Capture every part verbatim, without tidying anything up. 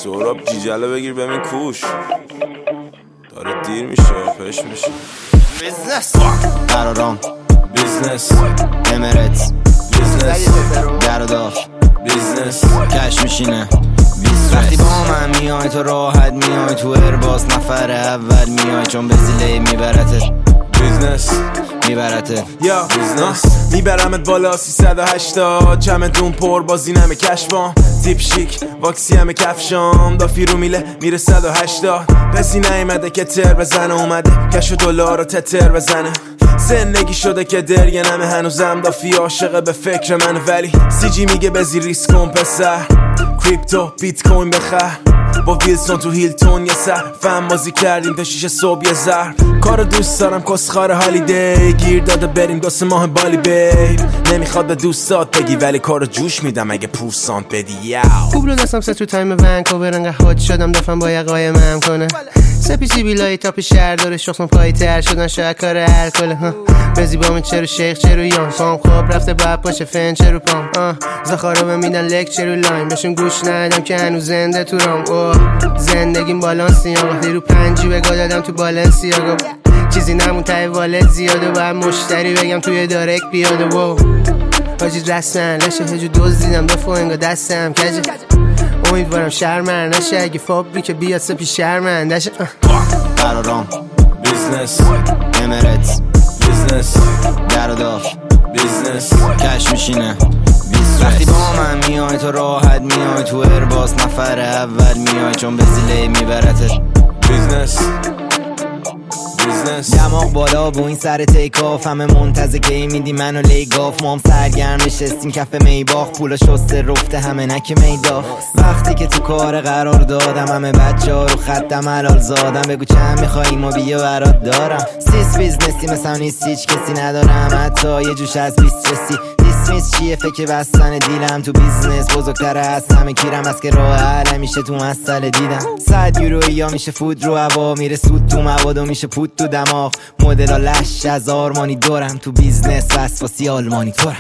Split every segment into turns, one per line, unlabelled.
سهراب جیجله بگیر ببین کوش داره دیر میشه پش میشه.
بیزنس قرارام
بیزنس
امارات
بیزنس
در و داف
بیزنس
کش میشینه. وقتی با من میای تو راحت میای تو ارباس نفر اول میای چون به زیله میبرته
بیزنس
میبرته
یا بیزنس میبرمت بالا سیصد و هشتاد چمدون پر بازی نمه کشفام تیپ شیک واکسی همه کفشام دافی رو میله میره صد و هشتاد کسی نیمده که تر بزنه اومده کش و دلار رو تتر بزنه زندگی شده که درگه نمه هنوزم دافی عاشقه به فکر من ولی سی جی میگه بزی ریسک کن پسر کریپتو بیت کوین بخر با ویلسون تو هیلتون یه سر فهم بازی کردیم تا شیش صبح یه زهر کارو دوست دارم کسخار هالیدی گیر داده بریم دو سه ماه بالی بیب نمیخواد به دوستات بگی ولی کارو جوش میدم اگه پورسانت بدی یاو
خوب رو دستم سه تو تایم ونکوور انقدر هات شدم دفعم با یقای مم کنه سپی سی بیلای تاپ شهر داره شخصم پایی تر شدن شاید کار الکله بزی با من چرو شیخ چرو یان پام خواب رفته باید پاشه فن چرو پام زخارو من میدن لک چرو لاین بهشون گوش ندادم که هنوز زنده تو رام زندگیم بالانسی ها وقتی رو پنجی بگاه دادم تو بالانسی ها چیزی نمون تای والت زیاده باید مشتری بگم توی دارک بیاده و حاجی رسمن لشه هجو دوز دیدم دفعه انگا دستم کجه امیدوارم شرمن نشه اگه فابریک بیاد سپی شرمن نشه
قرارام
بیزنس
امارات
بیزنس
در و داف
بیزنس
کش میشینه. وقتی با من میای تو راحت میای تو ارباس نفر اول میای چون به زیله میبرته
بیزنس بیزنس
دماغ بالا با این سر تیک آف همه منتظر کی میدی منو لیگاف مام سرگرم نشستیم کف میباخ پولا شسته رفته همه نک میداف وقتی که تو کار قرار دادم همه بچه ها رو خطم حلال زادم بگو چند میخوایی ما بیا برات دارم سیس بیزنسی مثلا نیست هیچ کسی ندارم حتی یه جوش از بیست رسی دیسمیس چیه فکر بستن دیلم تو بیزنس بزرگتره از همه کیرم از که راه حل میشه تو مسئله دیدم صد یورو یا میشه فود رو هوا میره سود تو مواد و میشه پود تو دماغ مدل ها لش از آرمانی دارم تو بیزنس وسواسی آلمانی تورم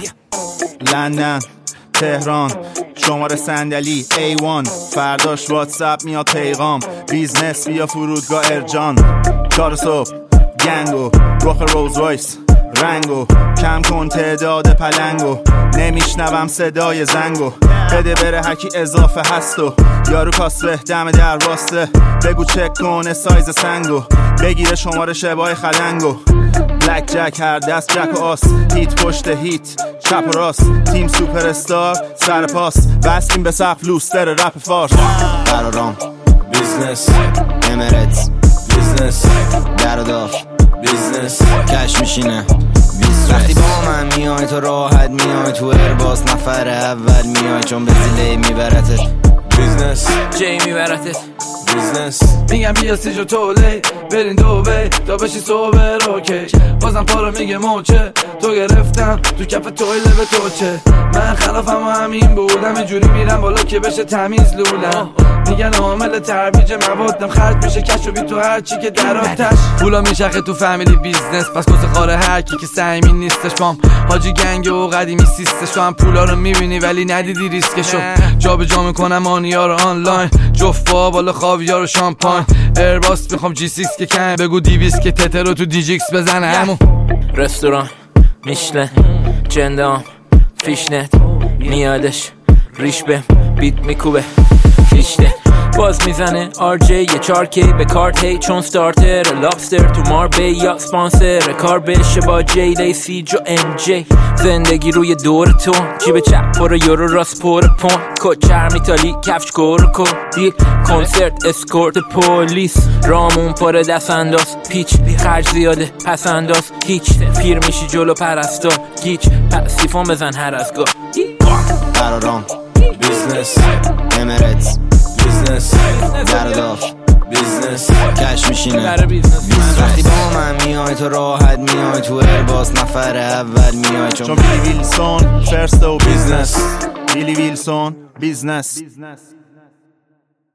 لندن تهران شماره صندلی ای وان فرداش واتساپ میاد پیغام بیزنس بیا فرودگاه ارجان چهار صبح گنگو رخ روز رایس رنگو کم کن تعداد پلنگو نمیشنوم صدای زنگو بده بره هرکی اضافه هستو یارو کاسبه دم در واسطه بگو چک کنه سایز سنگو بگیره شماره شبای خلنگو بلک جک هر دست جک و آس هیت پشت هیت چپ و راست تیم سوپر استار سر پاس بستیم به سقف لوستر رپ فارس
قرارام
بیزنس
امارات
بیزنس
در و داف
بیزنس
کش میشینه. وقتی با من میای تو راحت میای تو ارباس نفر اول میای چون به زیله میبرته
بیزنس
جی میبرته
بیزنس
میگم بیا سیجو تولی برین دوبی تا بشی سوبر اوکی بازم پارو میگه موچه تو گرفتم تو کف توی لبه توچه من خلافم و همین بودم اینجوری میرم بالا که بشه تمیز لولم میگن عامل ترویج موادم خرج میشه کشو بی تو هرچی که در آتش پولا میچرخه تو فامیلی بیزنس پس کس خاره هرکی که سعیمی نیستش پام حاجی گنگ و قدیمی سیستش تو هم پولا رو میبینی ولی ندیدی ریسکشو جا به جا میکنم آنیا رو آنلاین جفا بالا خاویار و شامپاین ایرباس میخوام جی سیکس که کن بگو دیویس که تتر رو تو دیجیکس بزنه همون
رستوران میشلن جندام فیشنت میادش ریش به بیت میکوبه فیشته باز میزنه آر جی یه چار کی به کارت هی چون ستارتر لابستر تو ماربی یا سپانسر کار بشه با جی لیسی جو ام جی زندگی روی دور تو جیب چپ پر یورو راست پر پون کچر میتالی کفش کورکو دیل کنسرت اسکورت پولیس رامون پر دست انداز پیچ خرج زیاده پس انداز هیچ پیر میشی جلو پرستار گیچ پسیفون بزن هر از گاه
قرارام
بیزنس
امارات
بیزنس
در و داف
بیزنس
کش میشینه.
وقتی
با من میای تو راحت میای تو ارباس نفر اول میای
چون بیلی ویلسون فرست و بیزنس بیلی ویلسون بیزنس